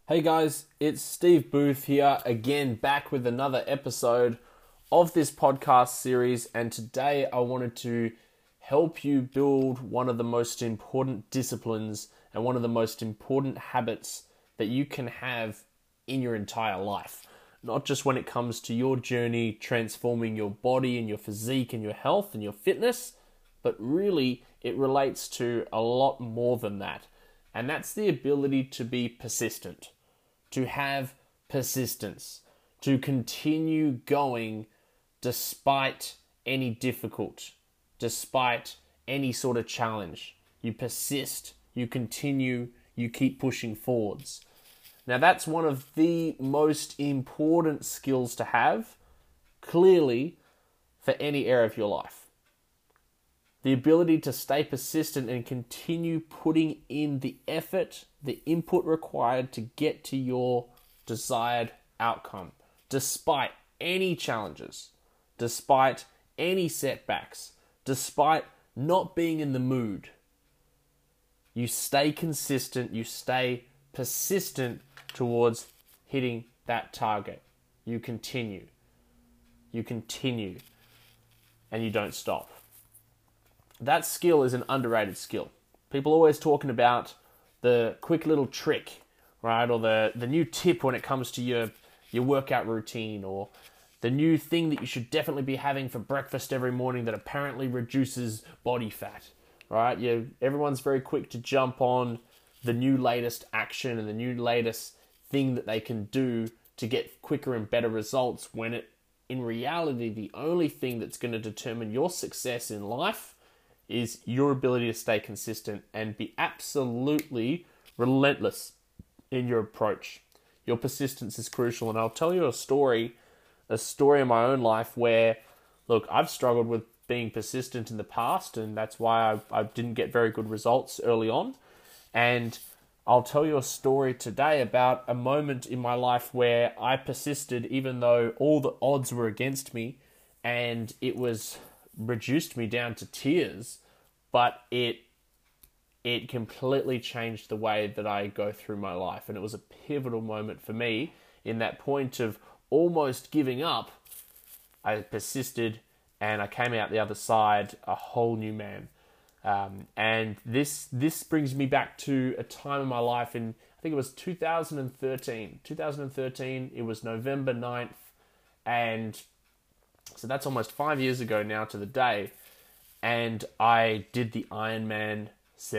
Hey guys, it's Steve Booth here again, back with another episode of this podcast series, and today I wanted to help you build one of the most important disciplines and one of the most important habits that you can have in your entire life. Not just when it comes to your journey transforming your body and your physique and your health and your fitness, but really it relates to a lot more than that. And that's the ability to be persistent, to have persistence, to continue going despite any difficult, despite any sort of challenge. You persist, you continue, you keep pushing forwards. Now that's one of the most important skills to have, clearly, for any area of your life. The ability to stay persistent and continue putting in the effort, the input required to get to your desired outcome, despite any challenges, despite any setbacks, despite not being in the mood. You stay consistent, you stay persistent towards hitting that target. You continue, and you don't stop. That skill is an underrated skill. People are always talking about the quick little trick, right? Or the new tip when it comes to your workout routine, or the new thing that you should definitely be having for breakfast every morning that apparently reduces body fat, right? Everyone's very quick to jump on the new latest action and the new latest thing that they can do to get quicker and better results, when in reality, the only thing that's going to determine your success in life is your ability to stay consistent and be absolutely relentless in your approach. Your persistence is crucial, and I'll tell you a story in my own life where, look, I've struggled with being persistent in the past, and that's why I didn't get very good results early on. And I'll tell you a story today about a moment in my life where I persisted even though all the odds were against me, and it was reduced me down to tears, but it completely changed the way that I go through my life. And it was a pivotal moment for me. In that point of almost giving up, I persisted, and I came out the other side a whole new man. And this brings me back to a time in my life in, I think it was 2013. 2013, it was November 9th, and so that's almost 5 years ago now to the day, and I did the Ironman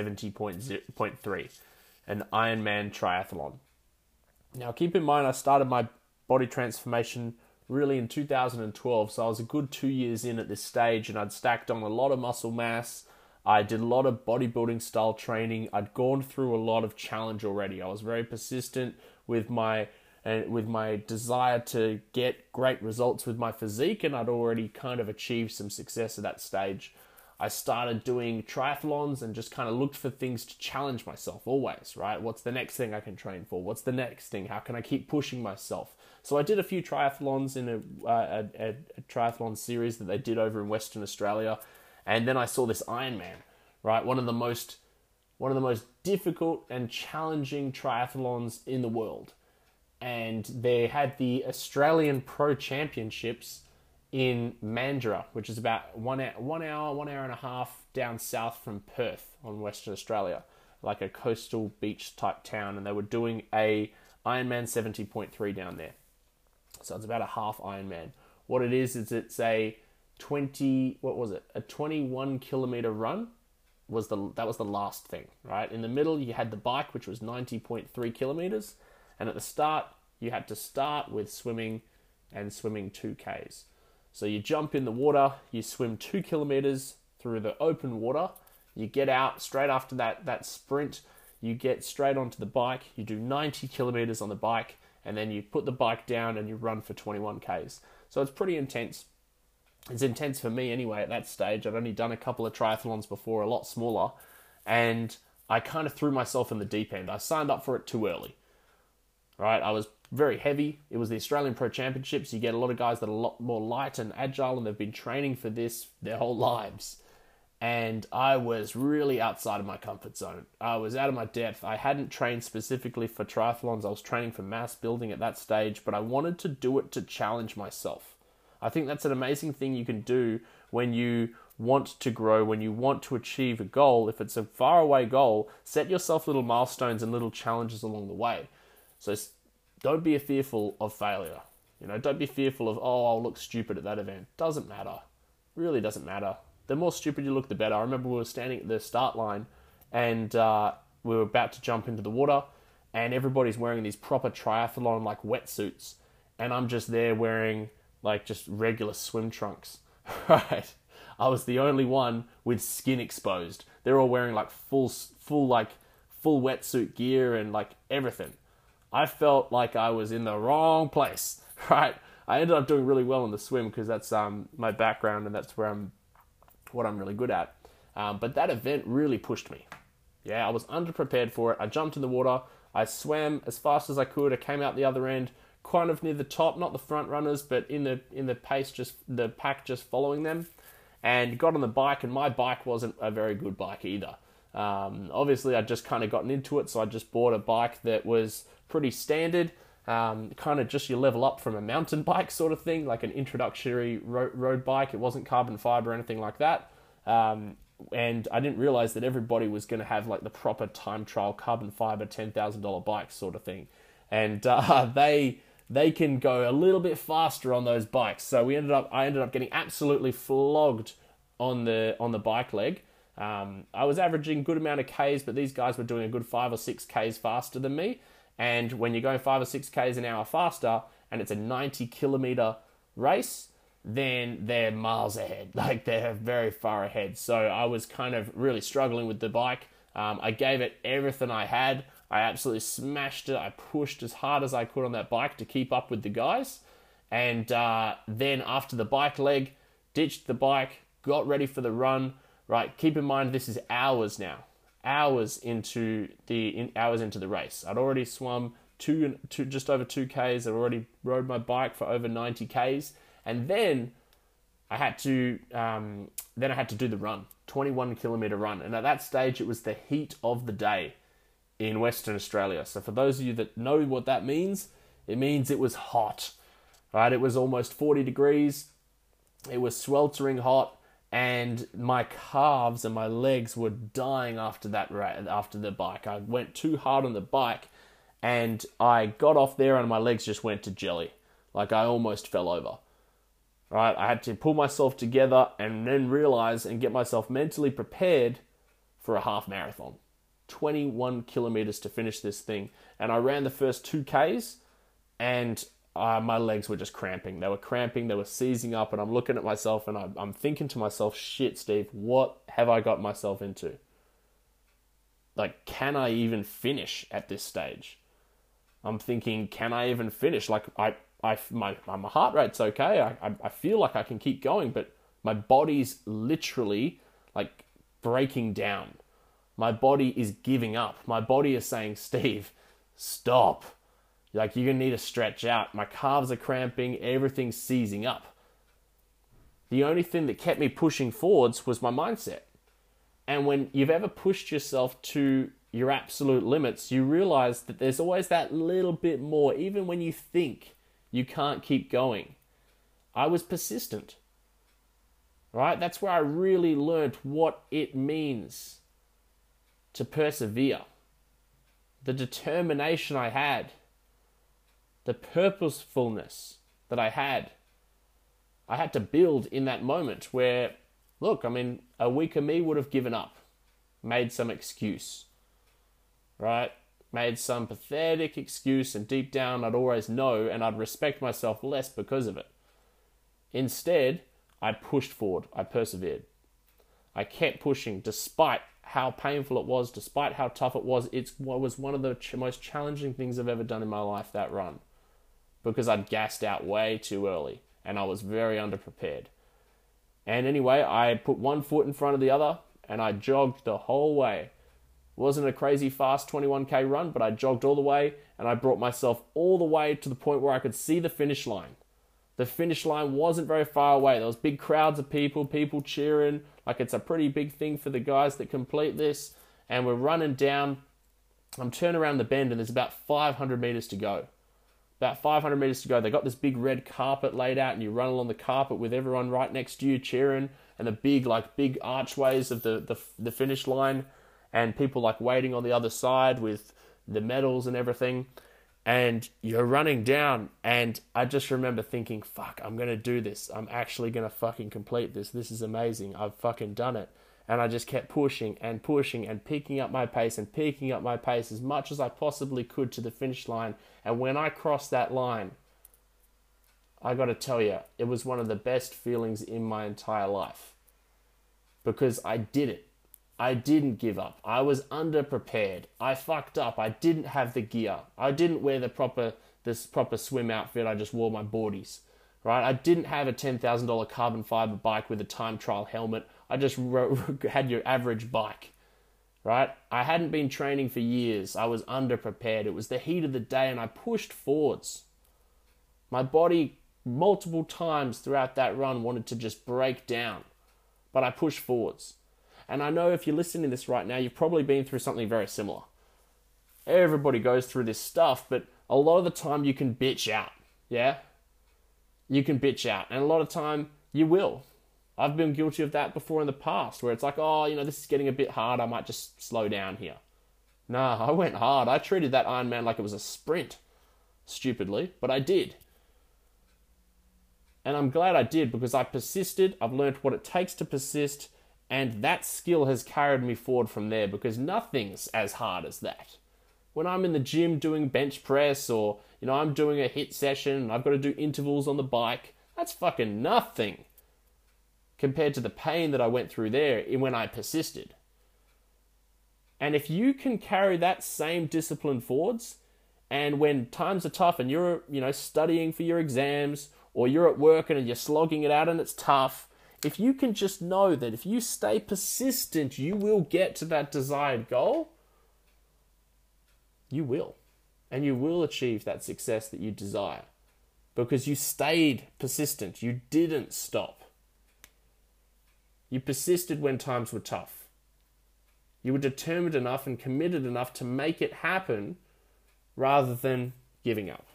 70.3, an Ironman triathlon. Now keep in mind, I started my body transformation really in 2012, so I was a good 2 years in at this stage, and I'd stacked on a lot of muscle mass. I did a lot of bodybuilding style training. I'd gone through a lot of challenge already. I was very persistent with my desire to get great results with my physique, and I'd already kind of achieved some success at that stage. I started doing triathlons and just kind of looked for things to challenge myself always, right? What's the next thing I can train for? What's the next thing? How can I keep pushing myself? So I did a few triathlons in a triathlon series that they did over in Western Australia. And then I saw this Ironman, right? One of the most difficult and challenging triathlons in the world. And they had the Australian Pro Championships in Mandurah, which is about one hour and a half down south from Perth on Western Australia, like a coastal beach type town. And they were doing a Ironman 70.3 down there. So it's about a half Ironman. What it is it's a 21 kilometer run that was the last thing, right? In the middle, you had the bike, which was 90.3 kilometers. And at the start, you had to start with swimming 2Ks. So you jump in the water, you swim 2 kilometers through the open water, you get out straight after that sprint, you get straight onto the bike, you do 90 kilometers on the bike, and then you put the bike down and you run for 21 Ks. So it's pretty intense. It's intense for me anyway at that stage. I'd only done a couple of triathlons before, a lot smaller, and I kind of threw myself in the deep end. I signed up for it too early, right? I was very heavy. It was the Australian Pro Championships. You get a lot of guys that are a lot more light and agile, and they've been training for this their whole lives. and I was really outside of my comfort zone. I was out of my depth. I hadn't trained specifically for triathlons. I was training for mass building at that stage, but I wanted to do it to challenge myself. I think that's an amazing thing you can do when you want to grow, when you want to achieve a goal. If it's a faraway goal, set yourself little milestones and little challenges along the way. So don't be fearful of failure. Don't be fearful of, oh, I'll look stupid at that event. Doesn't matter. Really doesn't matter. The more stupid you look, the better. I remember we were standing at the start line and we were about to jump into the water and everybody's wearing these proper triathlon like wetsuits. And I'm just there wearing like just regular swim trunks, right? I was the only one with skin exposed. They're all wearing like full wetsuit gear and like everything. I felt like I was in the wrong place, right? I ended up doing really well in the swim because that's my background and that's what I'm really good at. But that event really pushed me. Yeah, I was underprepared for it. I jumped in the water. I swam as fast as I could. I came out the other end, kind of near the top, not the front runners, but in the pace, just the pack just following them, and got on the bike. And my bike wasn't a very good bike either. Obviously, I'd just kind of gotten into it, so I just bought a bike that was pretty standard. Kind of just your level up from a mountain bike sort of thing, like an introductory road bike. It wasn't carbon fiber or anything like that. And I didn't realize that everybody was going to have like the proper time trial carbon fiber $10,000 bikes sort of thing. And they can go a little bit faster on those bikes. So I ended up getting absolutely flogged on the bike leg. I was averaging a good amount of Ks, but these guys were doing a good 5 or 6 Ks faster than me. And when you're going 5 or 6 Ks an hour faster and it's a 90 kilometer race, then they're miles ahead. Like they're very far ahead. So I was kind of really struggling with the bike. I gave it everything I had. I absolutely smashed it. I pushed as hard as I could on that bike to keep up with the guys. And then after the bike leg, ditched the bike, got ready for the run. Right, keep in mind this is hours now. Hours into the race. I'd already swum just over 2 Ks. I'd already rode my bike for over 90 Ks, and then I had to do the run, 21 kilometer run. And at that stage, it was the heat of the day in Western Australia. So for those of you that know what that means, it means it was hot. Right, it was almost 40 degrees. It was sweltering hot. And my calves and my legs were dying after the bike. I went too hard on the bike and I got off there and my legs just went to jelly. Like I almost fell over. Right? I had to pull myself together and then realize and get myself mentally prepared for a half marathon. 21 kilometers to finish this thing. And I ran the first 2 Ks and my legs were just cramping. They were cramping, they were seizing up, and I'm looking at myself and I'm thinking to myself, shit, Steve, what have I got myself into? Like, can I even finish at this stage? I'm thinking, can I even finish? Like, my heart rate's okay. I feel like I can keep going, but my body's literally like breaking down. My body is giving up. My body is saying, Steve, stop. Like, you're going to need to stretch out. My calves are cramping. Everything's seizing up. The only thing that kept me pushing forwards was my mindset. And when you've ever pushed yourself to your absolute limits, you realize that there's always that little bit more, even when you think you can't keep going. I was persistent. Right? That's where I really learned what it means to persevere. The determination I had. The purposefulness that I had to build in that moment where, look, I mean, a weaker me would have given up, made some excuse, right? Made some pathetic excuse, and deep down I'd always know and I'd respect myself less because of it. Instead, I pushed forward, I persevered. I kept pushing despite how painful it was, despite how tough it was. It was one of the most challenging things I've ever done in my life, that run. Because I'd gassed out way too early and I was very underprepared. And anyway, I put one foot in front of the other and I jogged the whole way. It wasn't a crazy fast 21k run, but I jogged all the way and I brought myself all the way to the point where I could see the finish line. The finish line wasn't very far away. There was big crowds of people cheering, Like, it's a pretty big thing for the guys that complete this. And we're running down. I'm turning around the bend and there's about 500 meters to go. About 500 meters to go. They got this big red carpet laid out and you run along the carpet with everyone right next to you cheering, and the big archways of the finish line, and people like waiting on the other side with the medals and everything. And you're running down, and I just remember thinking, fuck, I'm going to do this. I'm actually going to fucking complete this. This is amazing. I've fucking done it. And I just kept pushing and picking up my pace as much as I possibly could to the finish line. And when I crossed that line, I got to tell you, it was one of the best feelings in my entire life. Because I did it. I didn't give up. I was underprepared. I fucked up. I didn't have the gear. I didn't wear this proper swim outfit. I just wore my boardies. Right? I didn't have a $10,000 carbon fiber bike with a time trial helmet. I just had your average bike, right? I hadn't been training for years. I was underprepared. It was the heat of the day and I pushed forwards. My body multiple times throughout that run wanted to just break down, but I pushed forwards. And I know if you're listening to this right now, you've probably been through something very similar. Everybody goes through this stuff, but a lot of the time you can bitch out, yeah? You can bitch out, and a lot of time you will. I've been guilty of that before in the past, where it's like, oh, this is getting a bit hard, I might just slow down here. Nah, I went hard. I treated that Ironman like it was a sprint, stupidly, but I did. And I'm glad I did, because I persisted, I've learned what it takes to persist, and that skill has carried me forward from there, because nothing's as hard as that. When I'm in the gym doing bench press, or, I'm doing a HIIT session, and I've got to do intervals on the bike, that's fucking nothing compared to the pain that I went through there when I persisted. And if you can carry that same discipline forwards, and when times are tough and you're, studying for your exams, or you're at work and you're slogging it out and it's tough, if you can just know that if you stay persistent, you will get to that desired goal, you will. And you will achieve that success that you desire. Because you stayed persistent. You didn't stop. You persisted when times were tough. You were determined enough and committed enough to make it happen rather than giving up.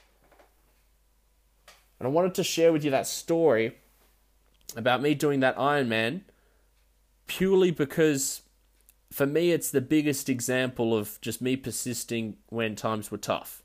And I wanted to share with you that story about me doing that Ironman purely because for me it's the biggest example of just me persisting when times were tough.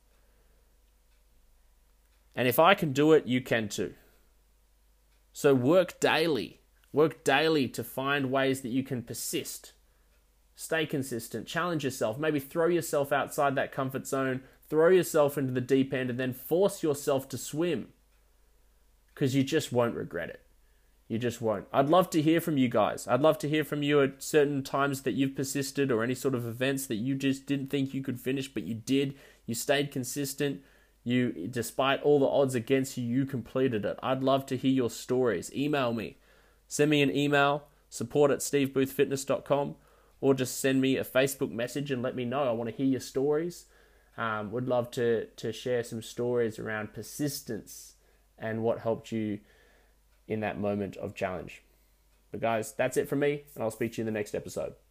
And if I can do it, you can too. So work daily. Work daily to find ways that you can persist. Stay consistent. Challenge yourself. Maybe throw yourself outside that comfort zone. Throw yourself into the deep end and then force yourself to swim. Because you just won't regret it. You just won't. I'd love to hear from you guys. I'd love to hear from you at certain times that you've persisted or any sort of events that you just didn't think you could finish, but you did. You stayed consistent. You, despite all the odds against you, you completed it. I'd love to hear your stories. Email me. Send me an email, support@steveboothfitness.com, or just send me a Facebook message and let me know. I want to hear your stories. Would love to share some stories around persistence and what helped you in that moment of challenge. But guys, that's it from me, and I'll speak to you in the next episode.